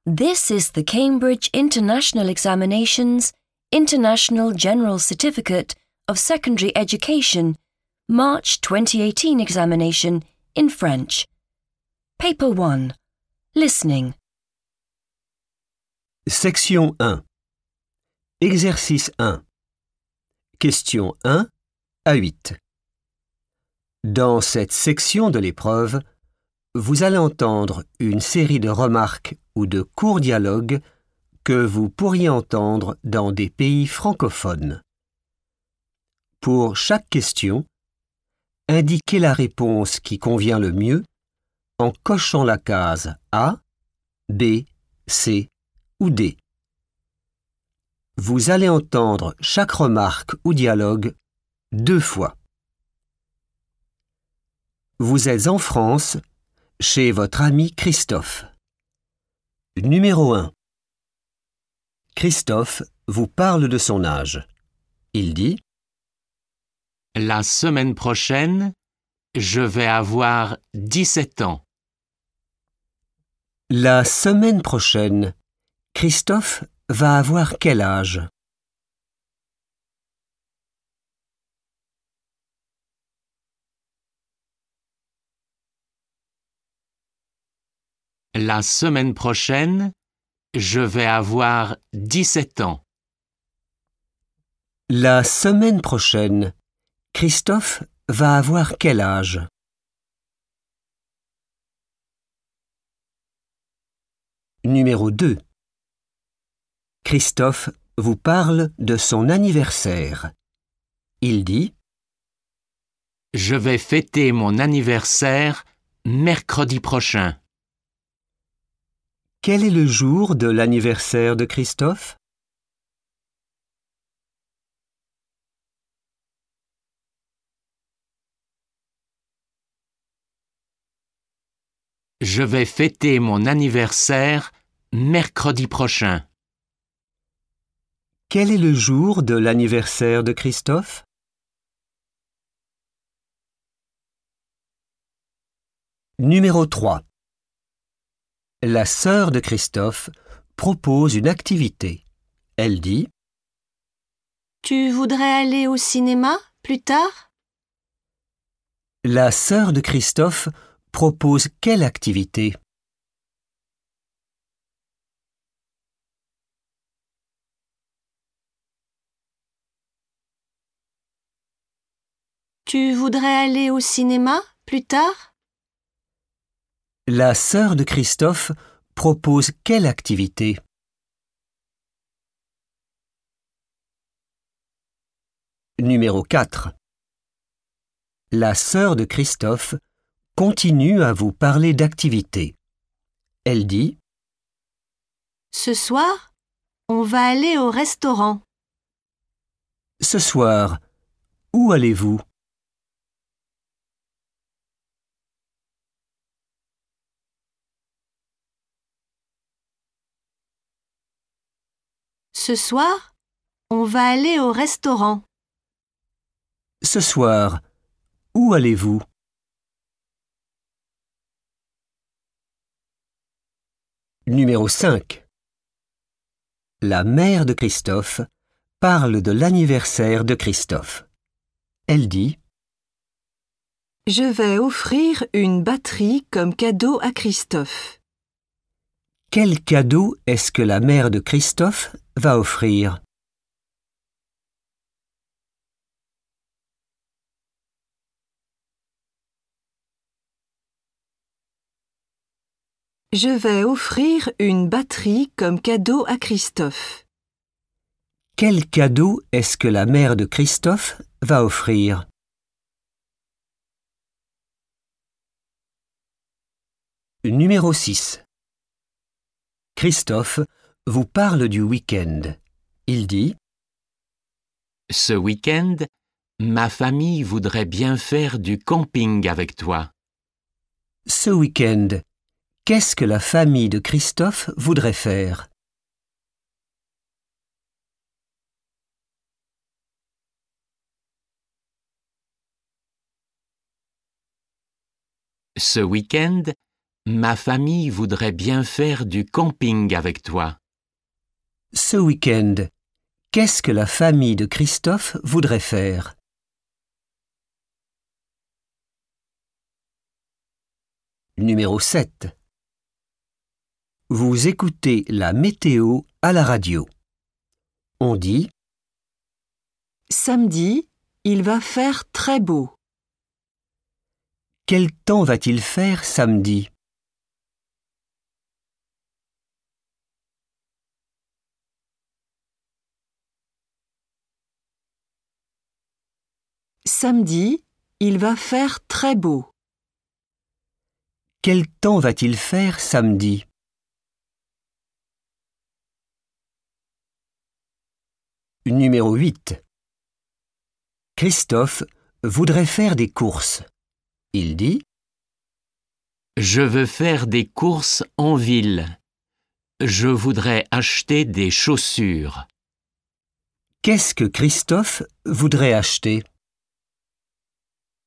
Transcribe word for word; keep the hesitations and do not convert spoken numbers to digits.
This is the Cambridge International Examinations International General Certificate of Secondary Education March twenty eighteen examination in French. Paper one. Listening. Section un. Exercice un. Question un à huit. Dans cette section de l'épreuve, vous allez entendre une série de remarques ou de courts dialogues que vous pourriez entendre dans des pays francophones. Pour chaque question, indiquez la réponse qui convient le mieux en cochant la case A, B, C ou D. Vous allez entendre chaque remarque ou dialogue deux fois. Vous êtes en France, chez votre ami Christophe. Numéro un. Christophe vous parle de son âge. Il dit : La semaine prochaine, je vais avoir dix-sept ans. La semaine prochaine, Christophe va avoir quel âge ? La semaine prochaine, je vais avoir dix-sept ans. La semaine prochaine, Christophe va avoir quel âge ? Numéro deux. Christophe vous parle de son anniversaire. Il dit : Je vais fêter mon anniversaire mercredi prochain. Quel est le jour de l'anniversaire de Christophe ? Je vais fêter mon anniversaire mercredi prochain. Quel est le jour de l'anniversaire de Christophe ? Numéro trois. La sœur de Christophe propose une activité. Elle dit : Tu voudrais aller au cinéma plus tard ? La sœur de Christophe propose quelle activité ? Tu voudrais aller au cinéma plus tard ? La sœur de Christophe propose quelle activité ? Numéro quatre. La sœur de Christophe continue à vous parler d'activité. Elle dit : Ce soir, on va aller au restaurant. Ce soir, où allez-vous ? Ce soir, on va aller au restaurant. Ce soir, où allez-vous ? Numéro cinq. La mère de Christophe parle de l'anniversaire de Christophe. Elle dit : Je vais offrir une batterie comme cadeau à Christophe. Quel cadeau est-ce que la mère de Christophe va offrir ? Je vais offrir une batterie comme cadeau à Christophe. Quel cadeau est-ce que la mère de Christophe va offrir ? Numéro six. Christophe vous parle du week-end. Il dit : Ce week-end, ma famille voudrait bien faire du camping avec toi. Ce week-end, qu'est-ce que la famille de Christophe voudrait faire ? Ce week-end, Ma famille voudrait bien faire du camping avec toi. Ce week-end, qu'est-ce que la famille de Christophe voudrait faire? Numéro sept. Vous écoutez la météo à la radio. On dit Samedi, il va faire très beau. quel temps va-t-il faire samedi? Samedi, il va faire très beau. Quel temps va-t-il faire samedi? Numéro huit. Christophe voudrait faire des courses. Il dit Je veux faire des courses en ville. Je voudrais acheter des chaussures. qu'est-ce que Christophe voudrait acheter?